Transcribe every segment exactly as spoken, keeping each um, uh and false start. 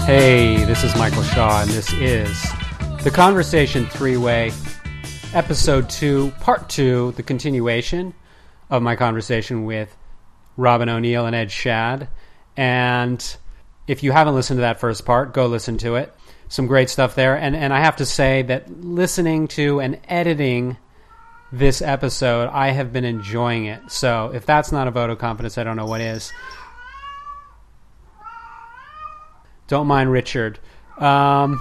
Hey, this is Michael Shaw, and this is The Conversation Three-Way, Episode two, Part two, the continuation of my conversation with Robin O'Neill and Ed Shadd. And if you haven't listened to that first part, go listen to it. Some great stuff there. And, and I have to say that listening to and editing this episode, I have been enjoying it. So if that's not a vote of confidence, I don't know what is. Don't mind Richard. Um,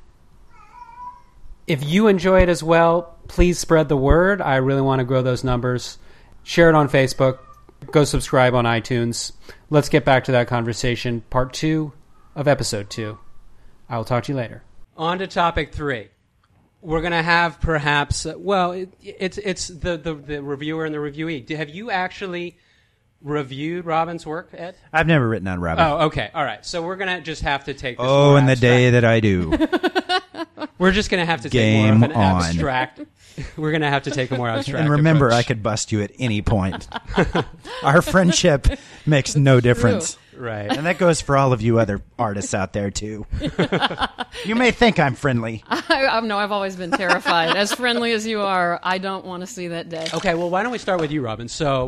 if you enjoy it as well, please spread the word. I really want to grow those numbers. Share it on Facebook. Go subscribe on iTunes. Let's get back to that conversation. Part two of episode two. I will talk to you later. On to topic three. We're going to have perhaps, uh, well, it, it's it's the, the, the reviewer and the reviewee. Have you actually reviewed Robin's work, Ed? I've never written on Robin. Oh, okay. All right. So we're going to just have to take this Oh, more and the abstract. day that I do. We're just going to have to Game take more of an on. abstract. We're going to have to take a more abstract And remember, approach. I could bust you at any point. Our friendship makes no difference. Right. And that goes for all of you other artists out there, too. You may think I'm friendly. I, I no, I've always been terrified. As friendly as you are, I don't want to see that day. Okay, well, why don't we start with you, Robin? So,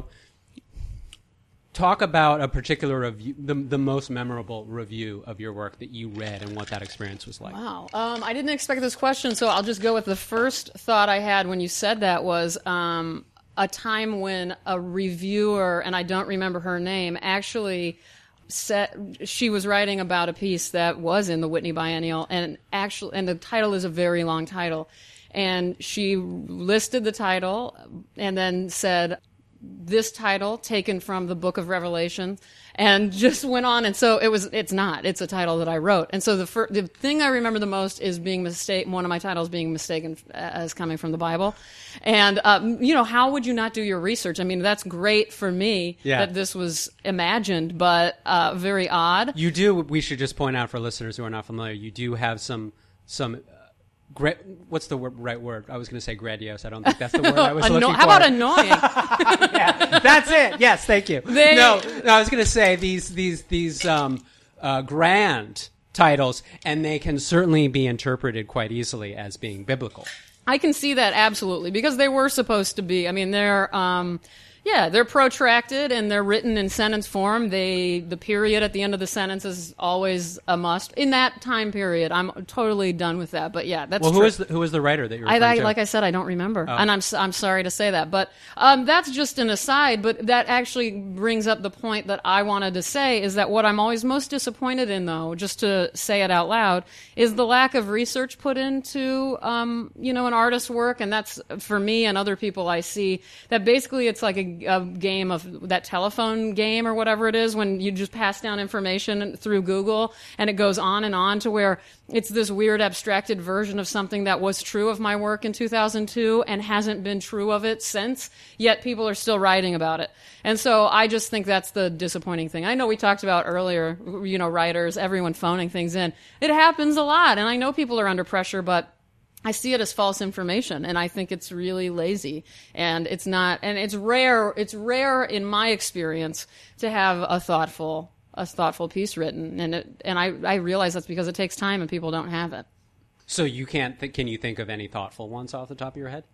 talk about a particular review, the, the most memorable review of your work that you read and what that experience was like. Wow. Um, I didn't expect this question, so I'll just go with the first thought I had when you said that was um, a time when a reviewer, and I don't remember her name, actually said she was writing about a piece that was in the Whitney Biennial, and actually, and the title is a very long title. And she listed the title and then said, this title taken from the Book of Revelation, and just went on. And so it was, it's not, it's a title that I wrote. And so the fir- the thing I remember the most is being mistaken, one of my titles being mistaken as coming from the Bible. And, um, you know, how would you not do your research? I mean, that's great for me Yeah. that this was imagined, but, uh, very odd. You do, we should just point out for listeners who are not familiar, you do have some, some, Gra- what's the word, right word? I was going to say grandiose. I don't think that's the word I was Anno- looking for. how about annoying? Yeah, that's it. Yes, thank you. They- no, no, I was going to say these these these um, uh, grand titles, and they can certainly be interpreted quite easily as being biblical. I can see that absolutely, because they were supposed to be. I mean, they're, um, yeah, they're protracted and they're written in sentence form. They, the period at the end of the sentence is always a must. In that time period, I'm totally done with that. But yeah, that's Well, who true. is the, who is the writer that you're I, referring I, to? like I said, I don't remember, Oh. and I'm s- I'm sorry to say that, but um, that's just an aside. But that actually brings up the point that I wanted to say is that what I'm always most disappointed in, though, just to say it out loud, is the lack of research put into um, you know, an artist's work, and that's for me and other people I see that basically it's like a, a game of that telephone game or whatever it is when you just pass down information through Google, and it goes on and on to where it's this weird abstracted version of something that was true of my work in two thousand two and hasn't been true of it since, yet people are still writing about it. And so I just think that's the disappointing thing. I know we talked about earlier, you know, writers, everyone phoning things in. It happens a lot, and I know people are under pressure, but I see it as false information, and I think it's really lazy, and it's not, and it's rare, it's rare in my experience to have a thoughtful, a thoughtful piece written, and it, and I, I realize that's because it takes time and people don't have it. So you can't, th- can you think of any thoughtful ones off the top of your head?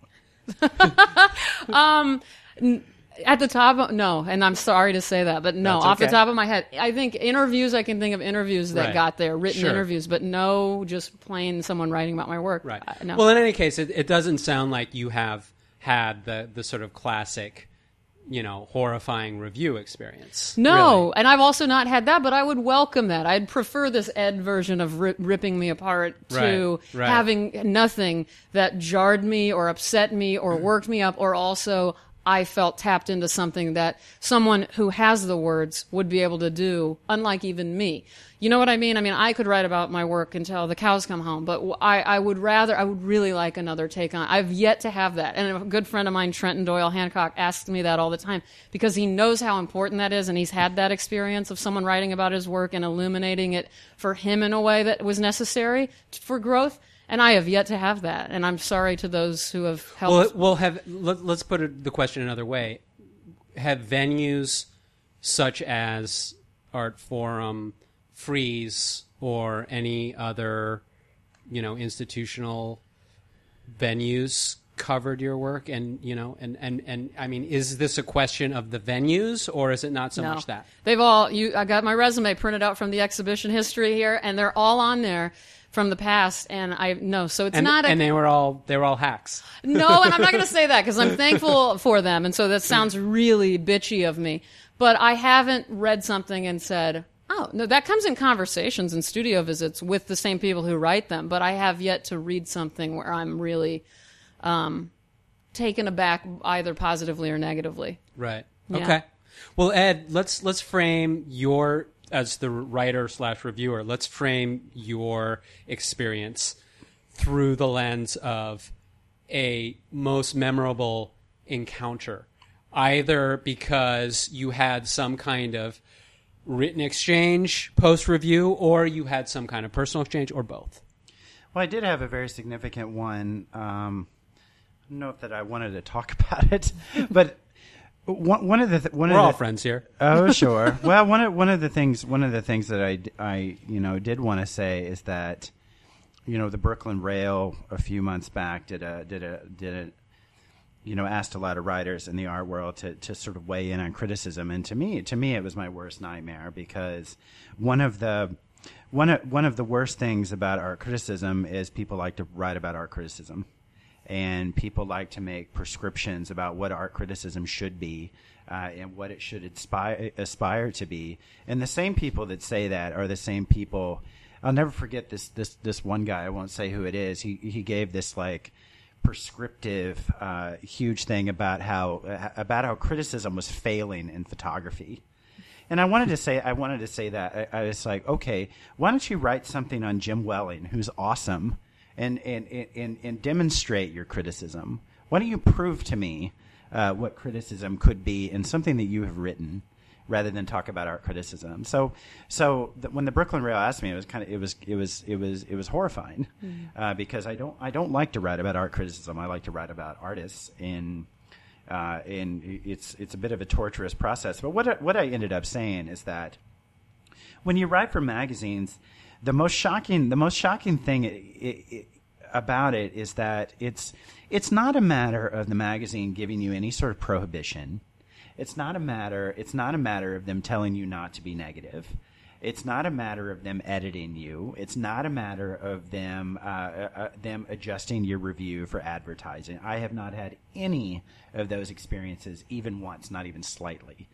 um, n- At the top, of, no, and I'm sorry to say that, but no, That's off okay. the top of my head, I think interviews, I can think of interviews that Right. got there, written Sure. interviews, but no just plain someone writing about my work. Right. Uh, no. Well, in any case, it, it doesn't sound like you have had the, the sort of classic, you know, horrifying review experience. No, really. and I've also not had that, but I would welcome that. I'd prefer this Ed version of ri- ripping me apart to Right, right. having nothing that jarred me or upset me or worked me up, or also I felt tapped into something that someone who has the words would be able to do, unlike even me. You know what I mean? I mean, I could write about my work until the cows come home, but w- I, I would rather, I would really like another take on it. I've yet to have that. And a good friend of mine, Trenton Doyle Hancock, asks me that all the time because he knows how important that is, and he's had that experience of someone writing about his work and illuminating it for him in a way that was necessary t- for growth. And I have yet to have that, and I'm sorry to those who have helped. Well, well have, let, let's put it, the question another way. Have venues such as Art Forum, Frieze, or any other, you know, institutional venues covered your work? And, you know, and, and, and I mean, is this a question of the venues, or is it not so No. much that? They've all, you, I got my resume printed out from the exhibition history here, and they're all on there from the past, and I, no, so it's And, not a, and they were all, they were all hacks. no, and I'm not going to say that because I'm thankful for them, and so that sounds really bitchy of me, but I haven't read something and said, oh, no, that comes in conversations and studio visits with the same people who write them, but I have yet to read something where I'm really um, taken aback either positively or negatively. Right. Yeah. Okay. Well, Ed, let's let's frame your, as the writer slash reviewer, let's frame your experience through the lens of a most memorable encounter, either because you had some kind of written exchange post-review, or you had some kind of personal exchange, or both. Well, I did have a very significant one. Um, I don't know if that I wanted to talk about it, but one, one of the th- one We're of all the, friends here. Oh, sure. Well, one of one of the things one of the things that I, I you know did want to say is that, you know, the Brooklyn Rail a few months back did a did a did a you know, asked a lot of writers in the art world to, to sort of weigh in on criticism. And to me, to me, it was my worst nightmare, because one of the, one of, one of the worst things about art criticism is people like to write about art criticism, and people like to make prescriptions about what art criticism should be, uh, and what it should aspire, aspire to be. And the same people that say that are the same people. I'll never forget this, this, this one guy. I won't say who it is. He, he gave this like, prescriptive, uh, huge thing about how uh, about how criticism was failing in photography, and I wanted to say I wanted to say that I, I was like, okay, why don't you write something on Jim Welling, who's awesome, and and and, and demonstrate your criticism? Why don't you prove to me uh, what criticism could be in something that you have written, rather than talk about art criticism? So, so th- when the Brooklyn Rail asked me, it was kind of it was it was it was it was horrifying, mm. uh, because I don't I don't like to write about art criticism. I like to write about artists, and uh, and it's it's a bit of a torturous process. But what I, what I ended up saying is that when you write for magazines, the most shocking the most shocking thing it, it, it, about it is that it's it's not a matter of the magazine giving you any sort of prohibition. It's not a matter. It's not a matter of them telling you not to be negative. It's not a matter of them editing you. It's not a matter of them uh, uh, them adjusting your review for advertising. I have not had any of those experiences, even once, not even slightly.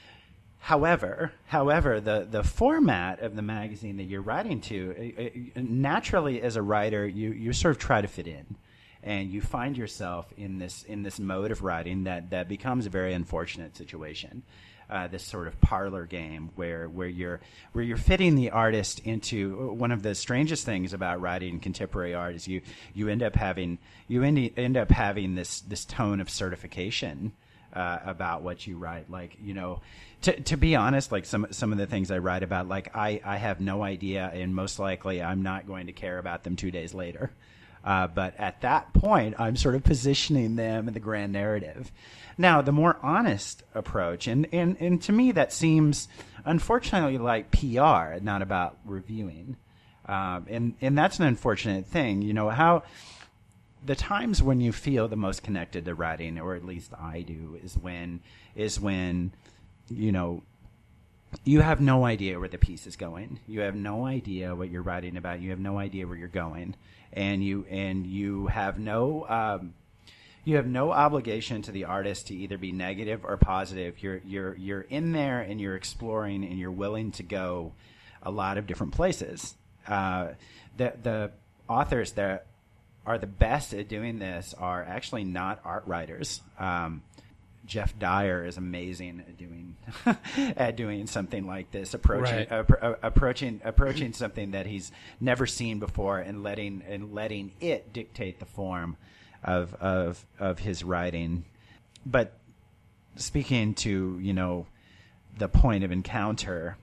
However, however, the, the format of the magazine that you're writing to, uh, naturally as a writer, you, you sort of try to fit in. And you find yourself in this in this mode of writing that, that becomes a very unfortunate situation. Uh, this sort of parlor game where where you're where you're fitting the artist into one of the strangest things about writing contemporary art is you you end up having you end, end up having this this tone of certification uh, about what you write. Like, you know, to to be honest, like some some of the things I write about, like I, I have no idea, and most likely I'm not going to care about them two days later. Uh, but at that point, I'm sort of positioning them in the grand narrative. Now, the more honest approach, and, and, and to me that seems, unfortunately, like P R, not about reviewing. Um, and, and that's an unfortunate thing. You know, how the times when you feel the most connected to writing, or at least I do, is when is when, you know, you have no idea where the piece is going. You have no idea what you're writing about. You have no idea where you're going. And you and you have no um, you have no obligation to the artist to either be negative or positive. You're you're you're in there and you're exploring, and you're willing to go a lot of different places. Uh, the the authors that are the best at doing this are actually not art writers. Um, Jeff Dyer is amazing at doing at doing something like this, approaching right. uh, approaching approaching something that he's never seen before, and letting and letting it dictate the form of of of his writing. But speaking to, you know, the point of encounter,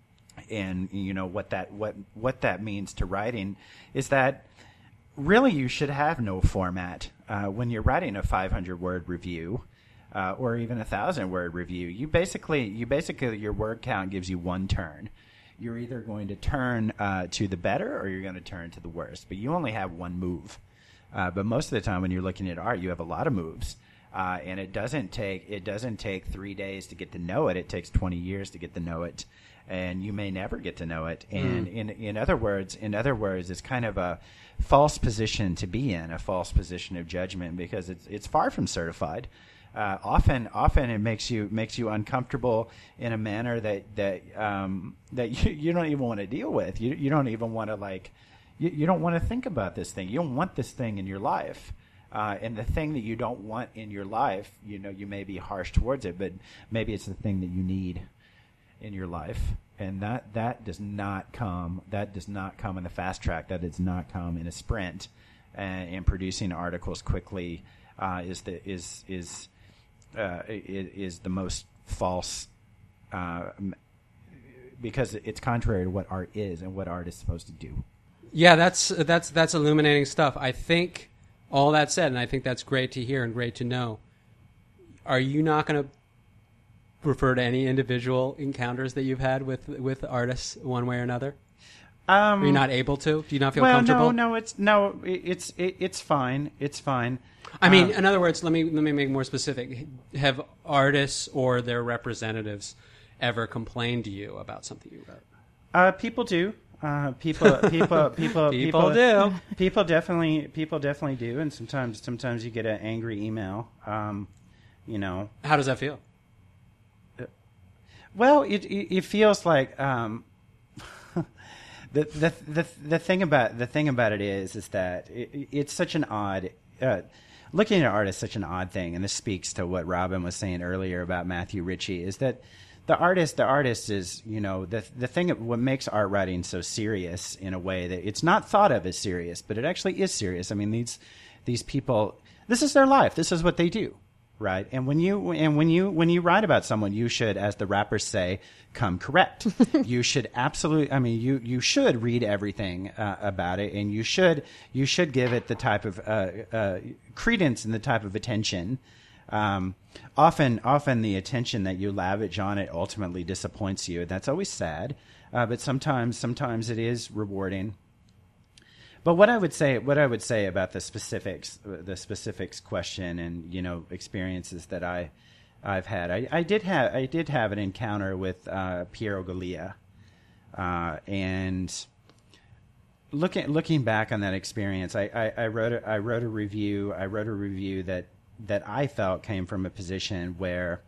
and you know what that what what that means to writing, is that really you should have no format uh, when you're writing a five hundred word review. Uh, or even a thousand word review. You basically, you basically, your word count gives you one turn. you're either going to turn uh, to the better or you're going to turn to the worse. But you only have one move. Uh, but most of the time when you're looking at art, you have a lot of moves. Uh, and it doesn't take it doesn't take three days to get to know it. It takes twenty years to get to know it, and you may never get to know it. And mm. in in other words, in other words, it's kind of a false position to be in, a false position of judgment, because it's it's far from certified. Uh, often, often it makes you makes you uncomfortable in a manner that that um, that you, you don't even want to deal with. You you don't even want to like you, you don't want to think about this thing. You don't want this thing in your life. Uh, and the thing that you don't want in your life, you know, you may be harsh towards it, but maybe it's the thing that you need in your life, and that that does not come. That does not come in the fast track. That does not come in a sprint. And, and producing articles quickly uh, is the is is uh, is, is the most false, uh, because it's contrary to what art is and what art is supposed to do. Yeah, that's that's that's illuminating stuff. I think. All that said, and I think that's great to hear and great to know, are you not going to refer to any individual encounters that you've had with with artists one way or another? Um, are you not able to? Do you not feel well, comfortable? No, no, it's no, it's it, it's fine. It's fine. I mean, um, in other words, let me let me make more specific. Have artists or their representatives ever complained to you about something you wrote? Uh, people do. Uh, people, people, people, people, people do. People definitely, people definitely do, and sometimes, sometimes you get an angry email. Um, you know, how does that feel? Well, it it, it feels like um, the the the the thing about the thing about it is is that it, it's such an odd. Uh, looking at art is such an odd thing, and this speaks to what Robin was saying earlier about Matthew Ritchie. Is that The artist, the artist is, you know, the the thing. What makes art writing so serious in a way that it's not thought of as serious, but it actually is serious. I mean, these these people, this is their life. This is what they do, right? And when you and when you when you write about someone, you should, as the rappers say, come correct. You should absolutely. I mean, you you should read everything uh, about it, and you should you should give it the type of uh, uh, credence and the type of attention. Um, often, often the attention that you lavish on it ultimately disappoints you. That's always sad, uh, but sometimes, sometimes it is rewarding. But what I would say, what I would say about the specifics, the specifics question, and you know, experiences that I, I've had, I, I did have, I did have an encounter with uh, Piero Gallia, uh, and looking looking back on that experience, I, I, I wrote a, I wrote a review. I wrote a review that. that I felt came from a position where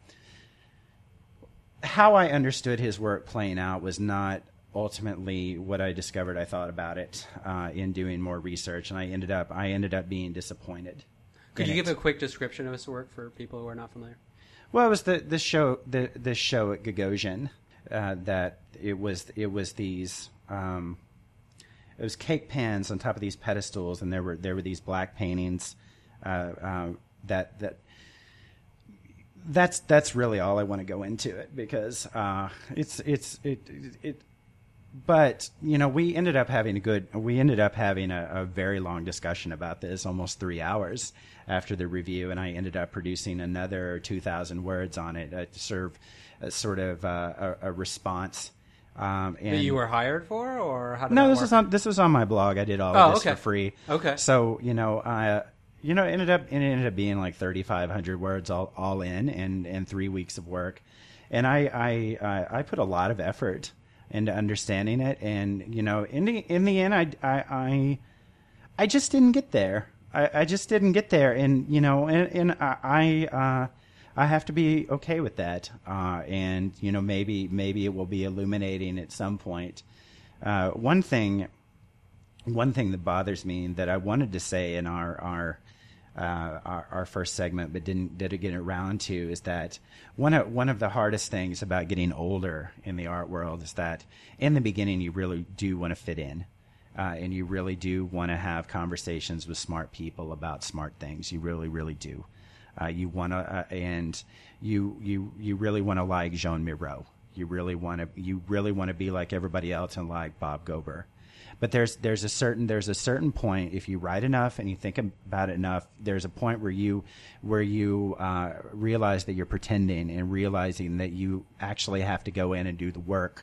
how I understood his work playing out was not ultimately what I discovered I thought about it uh, in doing more research, and I ended up I ended up being disappointed. Could you give a quick description of his work for people who are not familiar? Well, it was the the show the the show at Gagosian uh, that it was it was these um, it was cake pans on top of these pedestals, and there were there were these black paintings. Uh, uh, That that that's that's really all I want to go into it, because uh, it's it's it, it it. But you know, we ended up having a good. We ended up having a, a very long discussion about this, almost three hours after the review, and I ended up producing another two thousand words on it uh, to serve a sort of uh, a, a response. Um, and that you were hired for, or how did no? That this work? was on this was on my blog. I did all oh, of this okay. for free. Okay. So you know, I. You know, it ended up it ended up being like thirty-five hundred words all, all in, and, and three weeks of work, and I, I I I put a lot of effort into understanding it, and you know, in the in the end, I I I, I just didn't get there. I, I just didn't get there, and you know, and, and I uh, I have to be okay with that, uh, and you know, maybe maybe it will be illuminating at some point. Uh, one thing, one thing that bothers me that I wanted to say in our our Uh, our, our first segment, but didn't didn't get around to, is that one of one of the hardest things about getting older in the art world is that in the beginning you really do want to fit in, uh, and you really do want to have conversations with smart people about smart things. You really, really do. Uh, you want to, uh, and you you you really want to like Jean Miro. You really want to you really want to be like everybody else and like Bob Gober. But there's there's a certain there's a certain point, if you write enough and you think about it enough, there's a point where you where you uh, realize that you're pretending, and realizing that you actually have to go in and do the work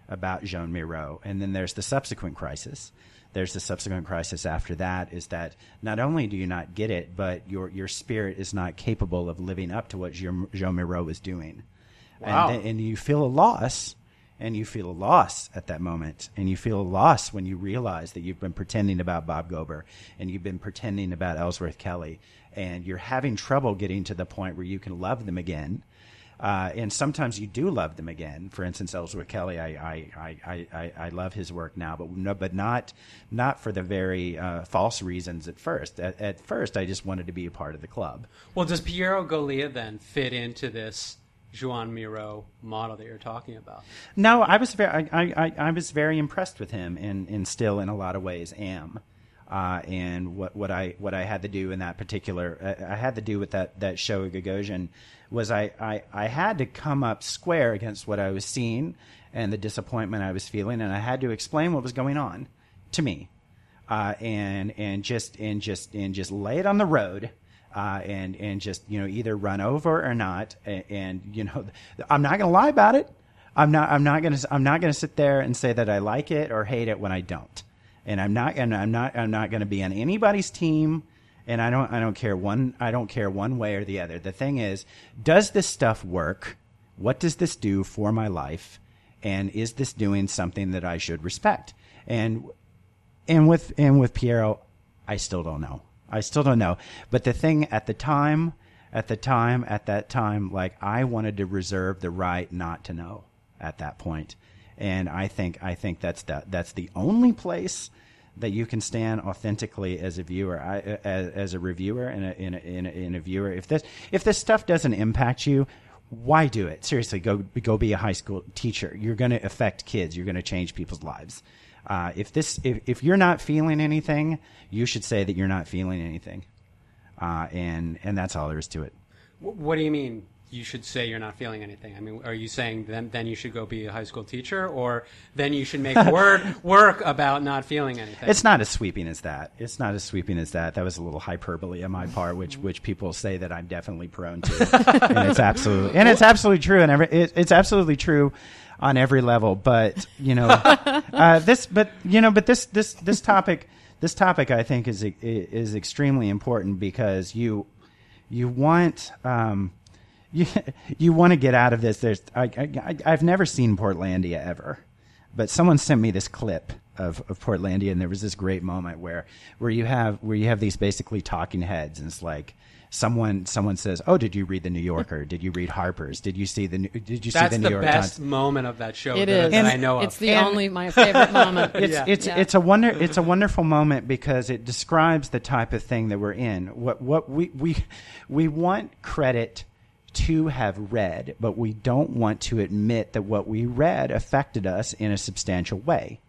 about Joan Miro. And then there's the subsequent crisis. There's the subsequent crisis after that, is that not only do you not get it, but your your spirit is not capable of living up to what Joan Miro was doing. Wow. And, and you feel a loss, and you feel a loss at that moment. And you feel a loss when you realize that you've been pretending about Bob Gober, and you've been pretending about Ellsworth Kelly, and you're having trouble getting to the point where you can love them again. Uh, and sometimes you do love them again. For instance, Ellsworth Kelly, I I, I, I, I love his work now, but no, but not not for the very uh, false reasons at first. At, at first, I just wanted to be a part of the club. Well, does Piero Golia then fit into this Joan Miro model that you're talking about? No, I was very I, I, I was very impressed with him, and, and still in a lot of ways am. Uh, and what, what I what I had to do in that particular uh, I had to do with that that show Gagosian was I, I, I had to come up square against what I was seeing and the disappointment I was feeling, and I had to explain what was going on to me, uh, and and just and just and just lay it on the road, uh, and and just you know either run over or not, and, and you know I'm not going to lie about it. I'm not I'm not going to I'm not going to sit there and say that I like it or hate it when I don't. And I'm not, and I'm not, I'm not going to be on anybody's team, and I don't, I don't care one, I don't care one way or the other. The thing is, does this stuff work? What does this do for my life? And is this doing something that I should respect? And, and with, and with Piero, I still don't know. I still don't know. But the thing at the time, at the time, at that time, like I wanted to reserve the right not to know at that point. And I think I think that's the, that's the only place that you can stand authentically as a viewer, I, as, as a reviewer and a, in, a, in, a, in a viewer. If this if this stuff doesn't impact you, why do it? Seriously, go go be a high school teacher. You're going to affect kids. You're going to change people's lives. Uh, if this if, if you're not feeling anything, you should say that you're not feeling anything, uh, and and that's all there is to it. What do you mean? You should say you're not feeling anything. I mean, are you saying then then you should go be a high school teacher, or then you should make word work about not feeling anything? It's not as sweeping as that. It's not as sweeping as that. That was a little hyperbole on my part, which which people say that I'm definitely prone to, and it's absolutely and it's absolutely true, and every it, it's absolutely true on every level. But you know, uh, this, but you know, but this this this topic this topic I think is is extremely important because you you want. Um, You you want to get out of this. There's I, I I've never seen Portlandia ever, but someone sent me this clip of, of Portlandia, and there was this great moment where where you have where you have these basically talking heads, and it's like someone someone says, "Oh, did you read the New Yorker? Did you read Harper's? Did you see the Did you That's see the New York Times?" That's the best moment of that show It that, is. that And I know of. It's the And- only my favorite moment. It's Yeah. it's Yeah. it's a wonder it's a wonderful moment because it describes the type of thing that we're in. What what we we we want credit to have read, but we don't want to admit that what we read affected us in a substantial way.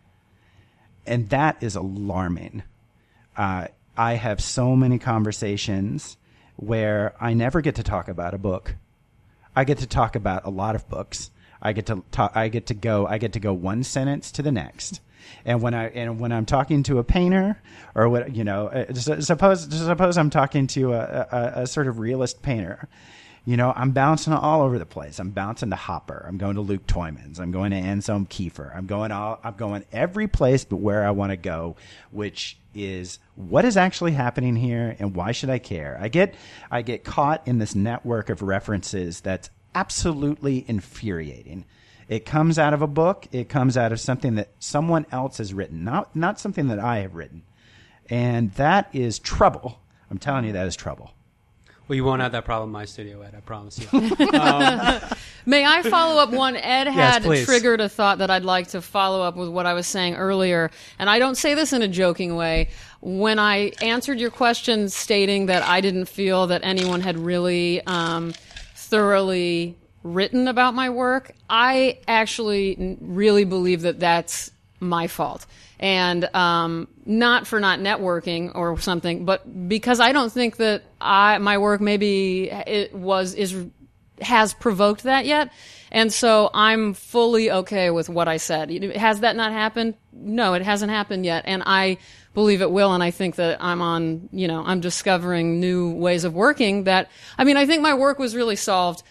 And that is alarming. Uh, I have so many conversations where I never get to talk about a book. I get to talk about a lot of books. I get to talk, I get to go, I get to go one sentence to the next. And when I and when I'm talking to a painter, or what you know, uh, suppose suppose I'm talking to a, a, a sort of realist painter. You know, I'm bouncing all over the place. I'm bouncing to Hopper. I'm going to Luke Toymans. I'm going to Anselm Kiefer. I'm going all, I'm going every place but where I want to go, which is what is actually happening here and why should I care? I get I get caught in this network of references that's absolutely infuriating. It comes out of a book. It comes out of something that someone else has written, not not something that I have written. And that is trouble. I'm telling you, that is trouble. Well, you won't have that problem in my studio, Ed. I promise you. um, May I follow up one? Ed had please. triggered a thought that I'd like to follow up with what I was saying earlier. And I don't say this in a joking way. When I answered your question stating that I didn't feel that anyone had really um, thoroughly written about my work, I actually n- really believe that that's my fault. And um, not for not networking or something, but because I don't think that I my work maybe it was is has provoked that yet. And so I'm fully okay with what I said. Has that not happened? No, it hasn't happened yet. And I believe it will. And I think that I'm on, you know, I'm discovering new ways of working that, I mean, I think my work was really solved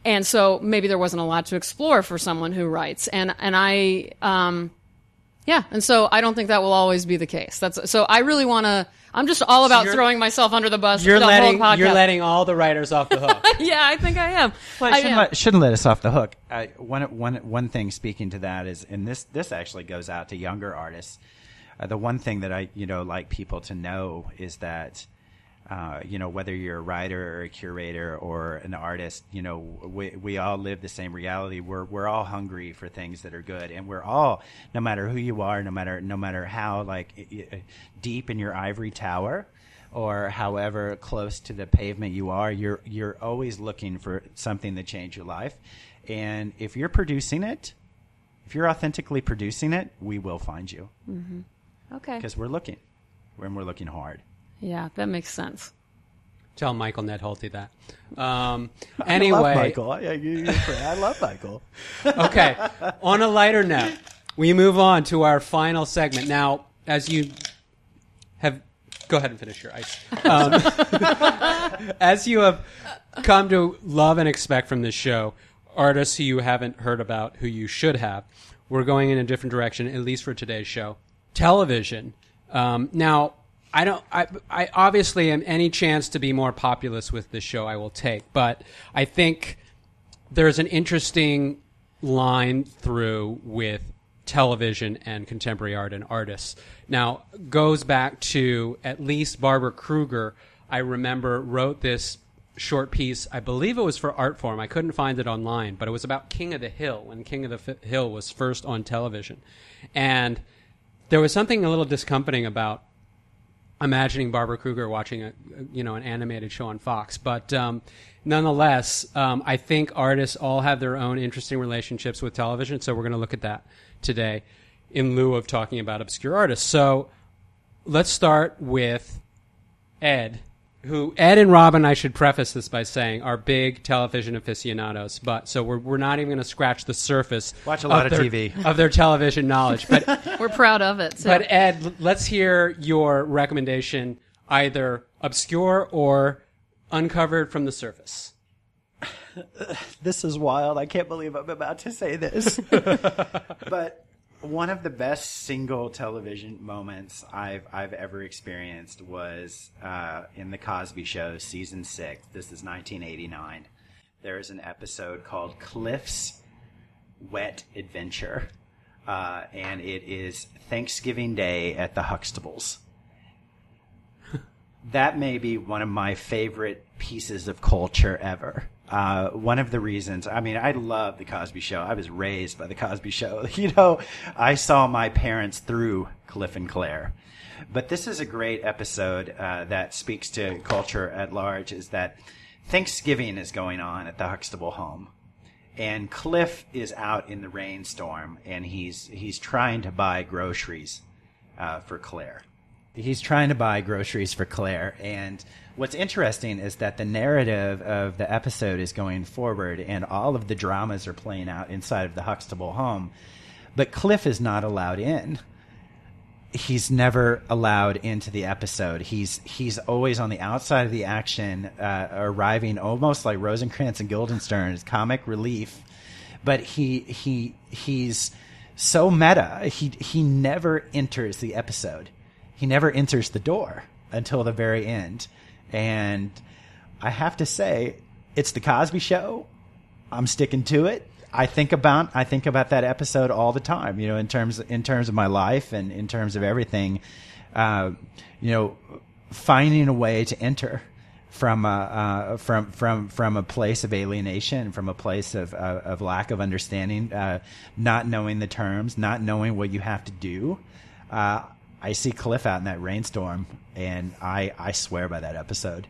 and so maybe there wasn't a lot to explore for someone who writes. And and I, um, yeah, and so I don't think that will always be the case. That's so I really want to. I'm just all about So throwing myself under the bus. You're the letting whole podcast. you're letting all the writers off the hook. Yeah, I think I am. Well, I it shouldn't, am. let, shouldn't let us off the hook. Uh, one, one, one thing speaking to that is, and this this actually goes out to younger artists. Uh, the one thing that I you know like people to know is that uh, you know whether you're a writer or a curator or an artist, you know we we all live the same reality. We're we're all hungry for things that are good, and we're all, no matter who you are, no matter no matter how like i- i- deep in your ivory tower, or however close to the pavement you are, you're you're always looking for something to change your life. And if you're producing it, if you're authentically producing it, we will find you. Mm-hmm. Okay. Because we're looking. And we're looking hard. Yeah, that makes sense. Tell Michael Nedholty that. Um, anyway, I love Michael. I, I, I love Michael. Okay. On a lighter note, we move on to our final segment. Now, as you have... Go ahead and finish your ice. Um, as you have come to love and expect from this show, artists who you haven't heard about, who you should have, we're going in a different direction, at least for today's show. Television. Um, now, I don't. I, I obviously am any chance to be more populist with this show I will take, but I think there's an interesting line through with television and contemporary art and artists. Now, goes back to at least Barbara Kruger, I remember, wrote this short piece. I believe it was for Artforum. I couldn't find it online, but it was about King of the Hill, when King of the F- Hill was first on television. And there was something a little discomforting about imagining Barbara Kruger watching a, you know, an animated show on Fox. But um, nonetheless, um, I think artists all have their own interesting relationships with television, so we're going to look at that today in lieu of talking about obscure artists. So let's start with Ed, who Ed and Robin, I should preface this by saying, are big television aficionados. But so we're we're not even going to scratch the surface. Watch a lot of their, T V of their television knowledge. But We're proud of it. So. but Ed, let's hear your recommendation, either obscure or uncovered from the surface. This is wild. I can't believe I'm about to say this. But one of the best single television moments I've I've ever experienced was uh, in The Cosby Show, season six. This is nineteen eighty-nine. There is an episode called Cliff's Wet Adventure, uh, and it is Thanksgiving Day at the Huxtables. That may be one of my favorite pieces of culture ever. Uh, one of the reasons, I mean, I love The Cosby Show. I was raised by The Cosby Show. You know, I saw my parents through Cliff and Claire. But this is a great episode uh, that speaks to culture at large, is that Thanksgiving is going on at the Huxtable home. And Cliff is out in the rainstorm, and he's he's trying to buy groceries uh, for Claire. He's trying to buy groceries for Claire, and what's interesting is that the narrative of the episode is going forward, and all of the dramas are playing out inside of the Huxtable home, but Cliff is not allowed in. He's never allowed into the episode. He's he's always on the outside of the action, uh, arriving almost like Rosencrantz and Guildenstern as comic relief, but he he he's so meta. He he never enters the episode. He never enters the door until the very end. And I have to say, it's The Cosby Show. I'm sticking to it. I think about I think about that episode all the time, you know, in terms in terms of my life and in terms of everything. Uh, you know, finding a way to enter from a uh, from from from a place of alienation, from a place of uh, of lack of understanding, uh, not knowing the terms, not knowing what you have to do. Uh, I see Cliff out in that rainstorm, and I, I swear by that episode.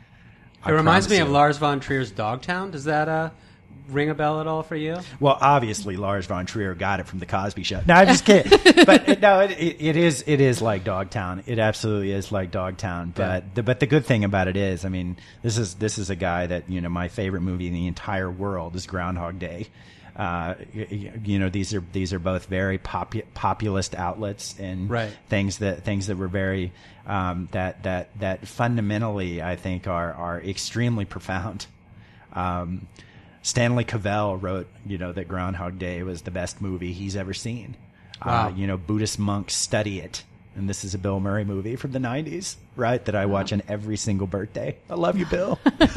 It reminds me of Lars von Trier's Dogtown. Does that uh, ring a bell at all for you? Well, obviously Lars von Trier got it from The Cosby Show. No, I'm just kidding. But no, it, it, it is it is like Dogtown. It absolutely is like Dogtown. But Yeah. the, but the good thing about it is, I mean, this is this is a guy that, you know, my favorite movie in the entire world is Groundhog Day. Uh, you, you know, these are these are both very popu- populist outlets and Right. things that things that were very um, that that that fundamentally I think are are extremely profound. Um, Stanley Cavell wrote, you know, that Groundhog Day was the best movie he's ever seen. Wow. Uh, you know, Buddhist monks study it. And this is a Bill Murray movie from the nineties, right? That I watch on every single birthday. I love you, Bill.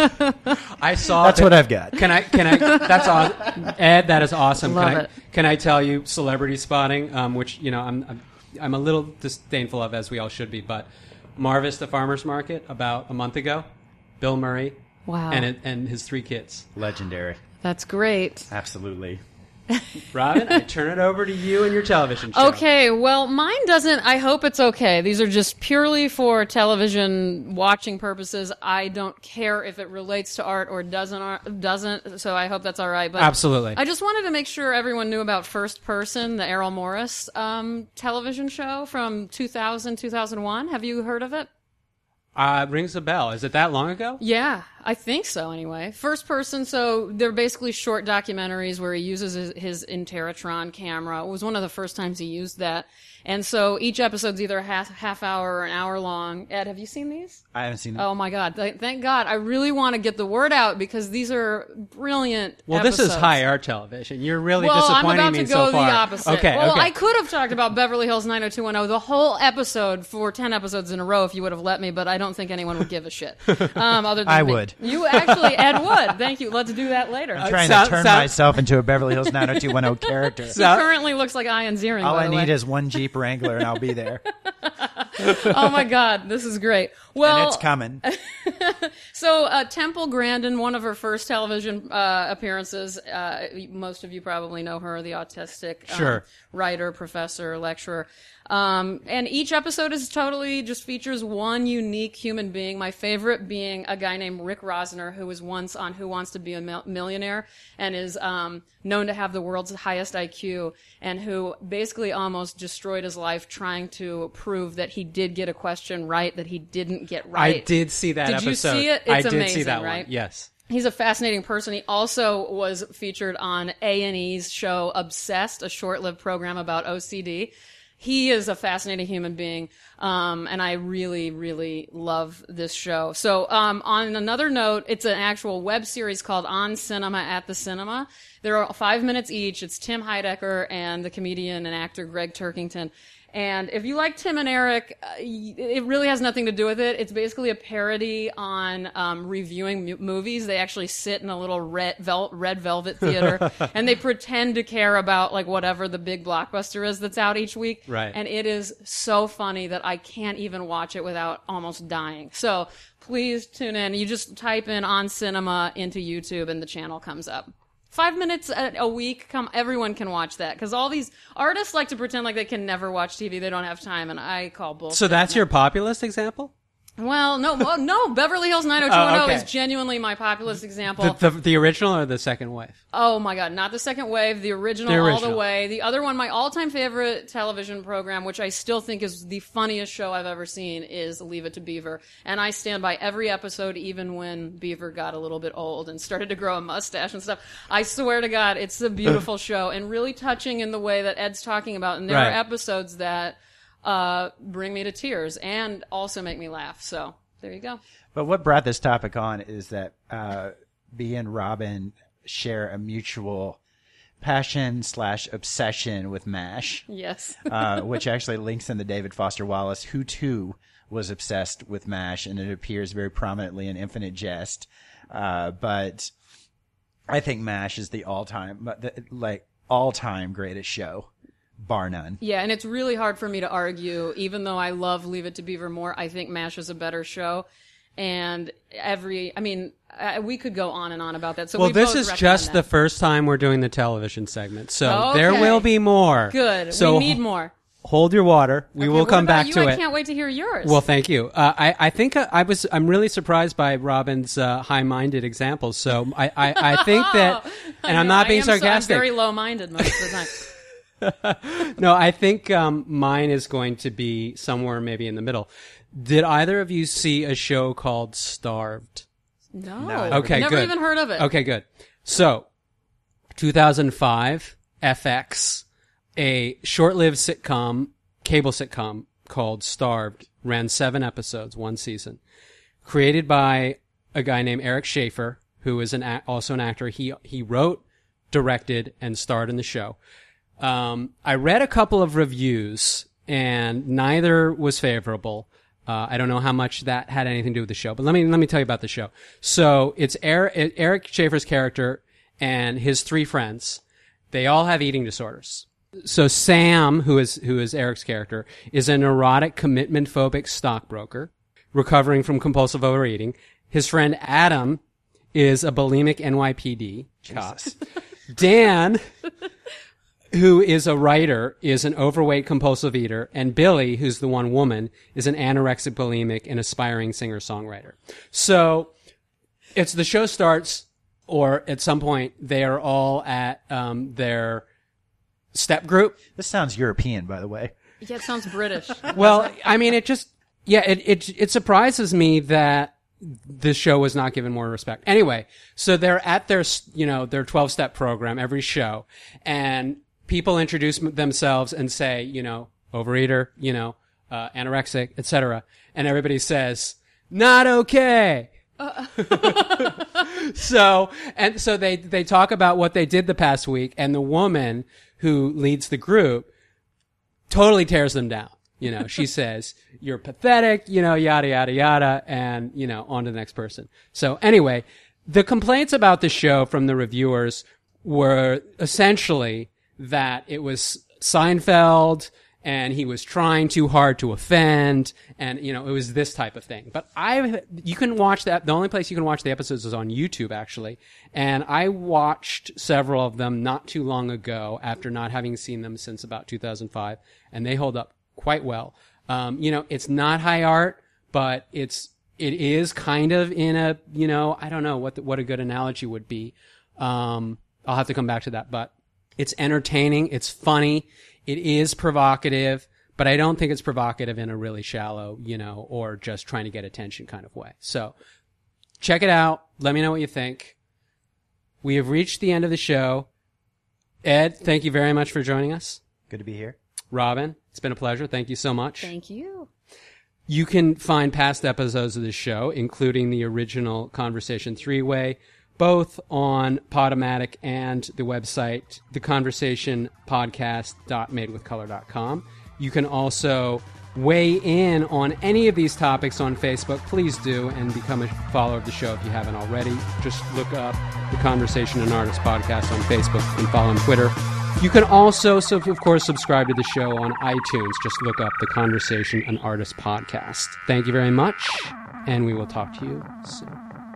I saw That's that- what I've got. Can I, can I, that's awesome. Ed, that is awesome. Love can I, it. can I tell you celebrity spotting, um, which, you know, I'm, I'm, I'm a little disdainful of, as we all should be, but Marvis, the farmer's market, about a month ago, Bill Murray. Wow. And, it, and his three kids. Legendary. That's great. Absolutely. Robin, I turn it over to you and your television show. Okay, well, mine doesn't. I hope it's okay. These are just purely for television watching purposes. I don't care if it relates to art or doesn't. ar- Doesn't. So I hope that's all right. But Absolutely. I just wanted to make sure everyone knew about First Person, the Errol Morris um, television show from two thousand, two thousand one. Have you heard of it? Uh, rings a bell. Is it that long ago? Yeah, I think so anyway. First person, so they're basically short documentaries where he uses his, his Interatron camera. It was one of the first times he used that. And so each episode's either a half, half hour or an hour long. Ed, have you seen these? I haven't seen it. Oh my God. Th- thank God. I really want to get the word out because these are brilliant Well, episodes. this is high art television. You're really Well, I'm disappointing about me to so go far. the opposite. Okay, well, okay. I could have talked about Beverly Hills nine oh two one oh the whole episode for ten episodes in a row if you would have let me, but I don't think anyone would give a shit. Um, other than I me. would. You actually, Ed would. Thank you. Let's do that later. I'm trying sound- to turn sound- myself into a Beverly Hills nine oh two one oh character. He So- currently looks like Ian Ziering. All by I the need way. is one Jeep Wrangler and I'll be there. Oh my God, this is great. Well, And it's coming. So, uh, Temple Grandin, one of her first television uh, appearances, uh, most of you probably know her, the autistic um, Sure. writer, professor, lecturer. Um, and each episode is totally just features one unique human being. My favorite being a guy named Rick Rosner, who was once on Who Wants to Be a Mil- Millionaire and is um, known to have the world's highest I Q, and who basically almost destroyed his life trying to prove that he did get a question right, that he didn't get right. I did see that Did episode. you see it? I It's did see amazing, that right? one. Yes. He's a fascinating person. He also was featured on A and E's show Obsessed, a short-lived program about O C D. He is a fascinating human being, um, and I really, really love this show. So, um, on another note, it's an actual web series called On Cinema at the Cinema. There are five minutes each. It's Tim Heidecker and the comedian and actor Greg Turkington. And if you like Tim and Eric, uh, it really has nothing to do with it. It's basically a parody on um, reviewing mu- movies. They actually sit in a little red, vel- red velvet theater, and they pretend to care about like whatever the big blockbuster is that's out each week. Right. And it is so funny that I can't even watch it without almost dying. So please tune in. You just type in On Cinema into YouTube, and the channel comes up. Five minutes a, a week, come. Everyone can watch that because all these artists like to pretend like they can never watch T V. They don't have time, and I call bullshit. So that's your populist example? Well, no, well, no. Beverly Hills nine oh two one oh Oh, okay. is genuinely my populist example. The, the, the original or the second wave? Oh my God, not the second wave, the original, The all original. the way. The other one, my all-time favorite television program, which I still think is the funniest show I've ever seen, is Leave It to Beaver. And I stand by every episode, even when Beaver got a little bit old and started to grow a mustache and stuff. I swear to God, it's a beautiful show and really touching in the way that Ed's talking about. And there Right. are episodes that uh, bring me to tears and also make me laugh. So there you go. But what brought this topic on is that uh, B and Robin share a mutual passion slash obsession with MASH, Yes. uh, which actually links into David Foster Wallace, who too was obsessed with MASH, and it appears very prominently in Infinite Jest. Uh, but I think MASH is the all-time, the, like all-time greatest show, bar none. Yeah, and it's really hard for me to argue, even though I love Leave It to Beaver more. I think MASH is a better show. And every, I mean, uh, we could go on and on about that. So Well, we this both is recommend just that. the first time we're doing the television segment. So Okay. there will be more. Good. So we need more. hold your water. We Okay, will what come about back you? to I it. can't wait to hear yours. Well, thank you. Uh, I, I think I, I was. I'm really surprised by Robin's uh, high-minded examples. So I, I, I think that, and I'm not I being am so- sarcastic. I'm very low-minded most of the time. No, I think um, mine is going to be somewhere maybe in the middle. Did either of you see a show called Starved? No. No, Okay, Never good. even heard of it. Okay, good. So, two thousand five, F X, a short-lived sitcom, cable sitcom called Starved, ran seven episodes, one season. Created by a guy named Eric Schaefer, who is an a- also an actor. He he wrote, directed, and starred in the show. Um, I read a couple of reviews, and neither was favorable. Uh, I don't know how much that had anything to do with the show, but let me let me tell you about the show. So it's Eric, Eric Schaefer's character and his three friends. They all have eating disorders. So Sam, who is who is Eric's character, is a neurotic, commitment-phobic stockbroker recovering from compulsive overeating. His friend Adam is a bulimic N Y P D cop. Dan, who is a writer, is an overweight compulsive eater, and Billy, who's the one woman, is an anorexic bulimic and aspiring singer-songwriter. So it's the show starts, or at some point, they are all at um, their step group. This sounds European, by the way. Yeah, it sounds British. Well, I mean, it just, yeah, it, it, it surprises me that this show was not given more respect. Anyway, so they're at their, you know, their twelve-step program every show, and people introduce themselves and say, you know, overeater, you know, uh, anorexic, et cetera. And everybody says, not okay. Uh. so, and so they, they talk about what they did the past week, and the woman who leads the group totally tears them down. You know, she says, you're pathetic, you know, yada, yada, yada, and, you know, on to the next person. So anyway, the complaints about the show from the reviewers were essentially that it was Seinfeld and he was trying too hard to offend, and, you know, it was this type of thing. But I, you can watch that, the only place you can watch the episodes is on YouTube, actually. And I watched several of them not too long ago after not having seen them since about two thousand five, and they hold up quite well. Um, you know, it's not high art, but it's, it is kind of in a, you know, I don't know what the, what a good analogy would be. Um, I'll have to come back to that, but it's entertaining. It's funny. It is provocative, but I don't think it's provocative in a really shallow, you know, or just trying to get attention kind of way. So check it out. Let me know what you think. We have reached the end of the show. Ed, thank you very much for joining us. Good to be here. Robin, it's been a pleasure. Thank you so much. Thank you. You can find past episodes of this show, including the original Conversation three-way, both on Podomatic and the website, the conversation podcast dot made with color dot com. You can also weigh in on any of these topics on Facebook. Please do, and become a follower of the show if you haven't already. Just look up the Conversation and Artist Podcast on Facebook and follow on Twitter. You can also, so of course, subscribe to the show on iTunes. Just look up the Conversation and Artist Podcast. Thank you very much, and we will talk to you soon.